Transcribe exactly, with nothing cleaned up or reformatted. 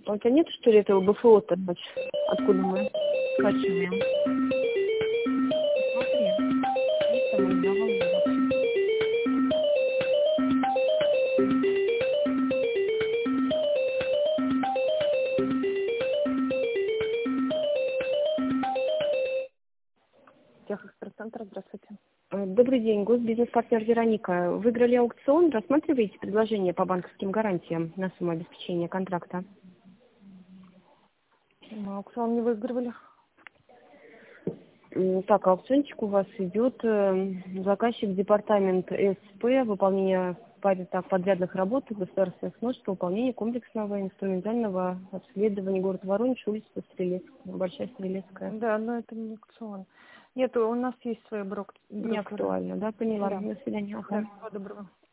А у тебя нет, что ли, этого БФО-то? Откуда мы скачиваем? Смотри. Есть там он завалил вообще. Техэкстрасцентр, здравствуйте. Добрый день, госбизнес-партнер Вероника. Выиграли аукцион, рассматриваете предложение по банковским гарантиям на сумму обеспечения контракта? Мы аукцион не выигрывали. М, Так, аукциончик у вас идет. э, Заказчик департамент СП, выполнение пар- так, подрядных работ и государственных нужд по выполнению комплексного инструментального обследования город Воронеж, улица Стрелецкая, Большая Стрелецкая. Да, но это не аукцион. Нет, у нас есть свой брок. Не актуально, да, поняла. Да. До свидания. Да, Ага. всего доброго.